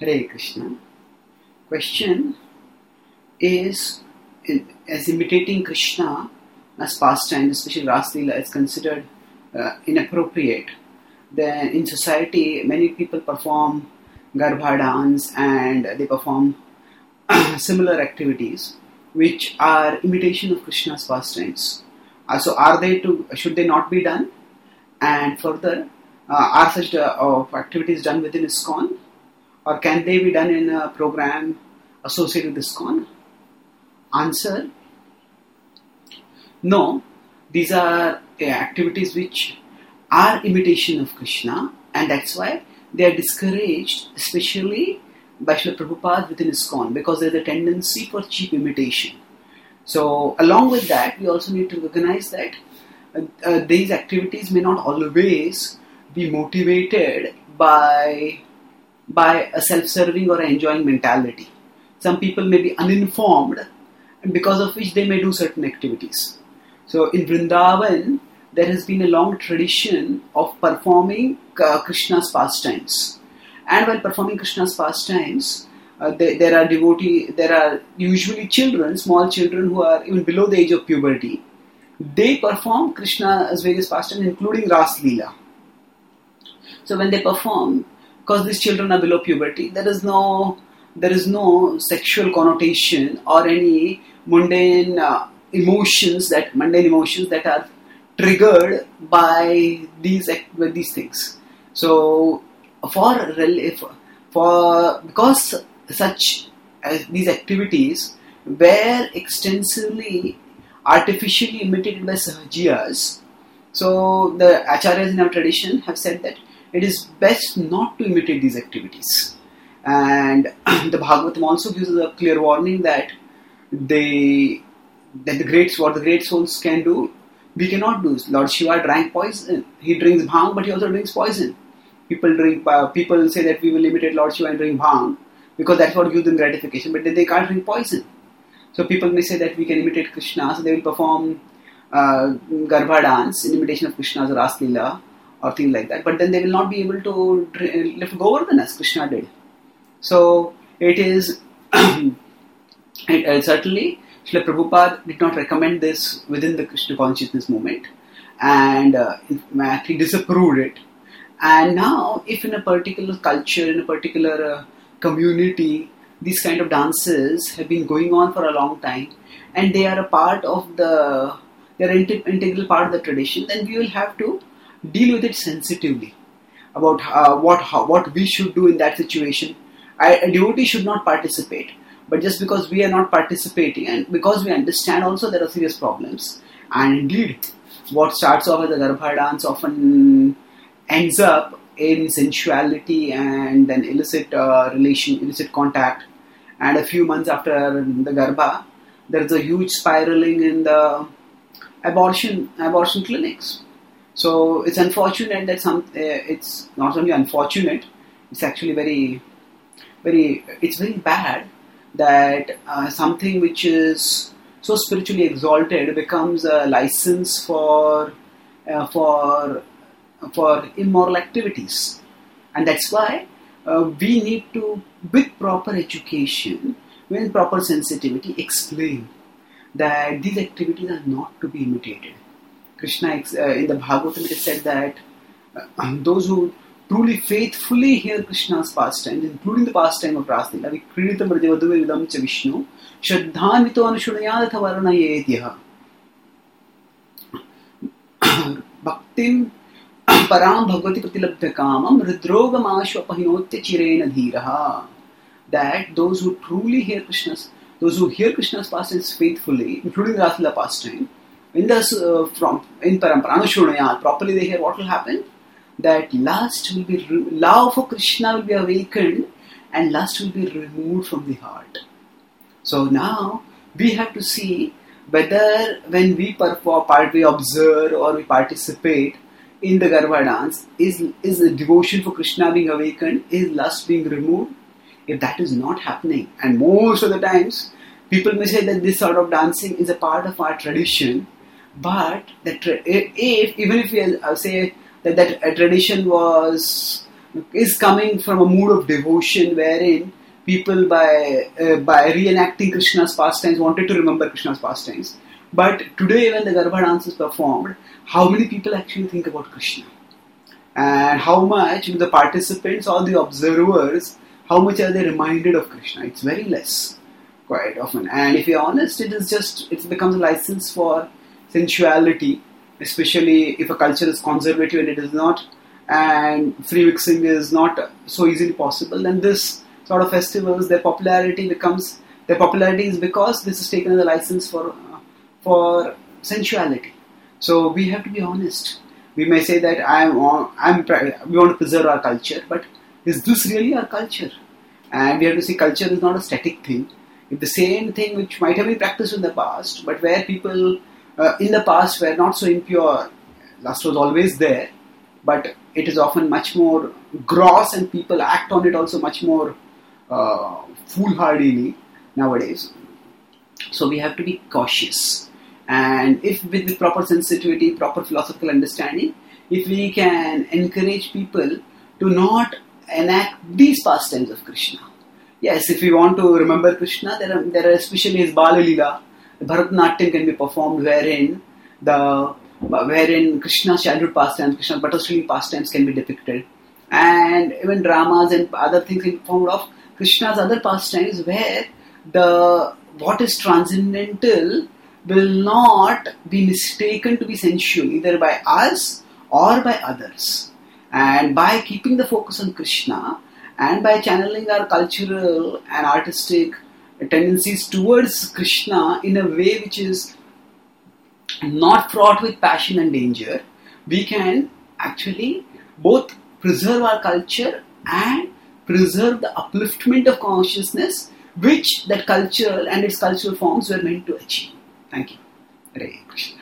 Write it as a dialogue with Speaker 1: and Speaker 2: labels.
Speaker 1: Hare Krishna. Question is, as imitating Krishna as pastime, especially Ras Leela, is considered inappropriate. Then in society, many people perform Garbha dance and they perform similar activities which are imitation of Krishna's pastimes. So should they not be done? And further, are such activities done within ISKCON? Or can they be done in a program associated with ISKCON? Answer: no. These are activities which are imitation of Krishna, and that's why they are discouraged, especially by Srila Prabhupada within ISKCON, because there is a tendency for cheap imitation. So, along with that, we also need to recognize that these activities may not always be motivated by a self-serving or enjoying mentality. Some people may be uninformed, and because of which they may do certain activities. So in Vrindavan, there has been a long tradition of performing Krishna's pastimes. And while performing Krishna's pastimes, there are usually children, small children who are even below the age of puberty. They perform Krishna's various pastimes, including Ras Leela. So when they perform, because these children are below puberty, there is no sexual connotation or any mundane emotions that are triggered by these things. So because such as these activities were extensively artificially imitated by Sahajiyas, so the Acharyas in our tradition have said that it is best not to imitate these activities. And the Bhagavatam also gives us a clear warning that what the great souls can do, we cannot do. Lord Shiva drank poison. He drinks bhang, but he also drinks poison. People say that we will imitate Lord Shiva and drink bhang because that's what gives them gratification, but then they can't drink poison. So people may say that we can imitate Krishna, so they will perform Garbha dance in imitation of Krishna's Ras Leela or things like that, but then they will not be able to lift Govardhan as Krishna did. So it is certainly Srila Prabhupada did not recommend this within the Krishna consciousness movement, and he disapproved it. And now, if in a particular culture, in a particular community, these kind of dances have been going on for a long time, and they are a part of they are integral part of the tradition, then we will have to deal with it sensitively about what we should do in that situation. A devotee should not participate, but just because we are not participating and because we understand also there are serious problems, and indeed what starts off as a Garbha dance often ends up in sensuality and then illicit contact, and a few months after the Garbha there is a huge spiraling in the abortion clinics. So it's unfortunate that it's not only unfortunate, it's actually very bad that something which is so spiritually exalted becomes a license for immoral activities. And that's why we need to, with proper education, with proper sensitivity, explain that these activities are not to be imitated. Krishna, in the Bhagavatam, it is said that those who truly faithfully hear Krishna's pastimes, including the pastime of Ras Leela, Vikriditam Rajavadu Vidam Cha Vishnu, Shraddhanvito Anushunayat Varanayedyah Bhaktim Param Bhagavati Pratilabdha Kamam Ridrogam Ashvapahinotya Chirena Dhiraha. That those who truly hear Krishna's pastimes faithfully, including the Ras Leela pastime, in Parampara Anushunayat, properly they hear, what will happen? That love for Krishna will be awakened and lust will be removed from the heart. So now we have to see whether when we we observe or we participate in the Garbha dance, is the devotion for Krishna being awakened, is lust being removed? If that is not happening, and most of the times people may say that this sort of dancing is a part of our tradition, but even if we say that a tradition was is coming from a mood of devotion wherein people by reenacting Krishna's pastimes wanted to remember Krishna's pastimes. But today when the Garba dance is performed, how many people actually think about Krishna? And how much the participants or the observers, how much are they reminded of Krishna? It's very less, quite often. And if you're honest, it becomes a license for sensuality, especially if a culture is conservative and it is not, and free mixing is not so easily possible. Then this sort of festivals, their popularity is because this is taken as a license for sensuality. So we have to be honest. We may say that we want to preserve our culture, but is this really our culture? And we have to see culture is not a static thing. It's the same thing which might have been practiced in the past, but where people in the past were not so impure, lust was always there, but it is often much more gross and people act on it also much more foolhardily nowadays. So we have to be cautious. And if with the proper sensitivity, proper philosophical understanding, if we can encourage people to not enact these pastimes of Krishna. Yes, if we want to remember Krishna, there are especially his Bala Leela, the Bharatanatyam can be performed wherein Krishna's childhood pastimes, Krishna's Bhattacharya pastimes can be depicted. And even dramas and other things in form of Krishna's other pastimes where what is transcendental will not be mistaken to be sensual either by us or by others. And by keeping the focus on Krishna and by channeling our cultural and artistic tendencies towards Krishna in a way which is not fraught with passion and danger, we can actually both preserve our culture and preserve the upliftment of consciousness which that culture and its cultural forms were meant to achieve. Thank you. Hare Krishna.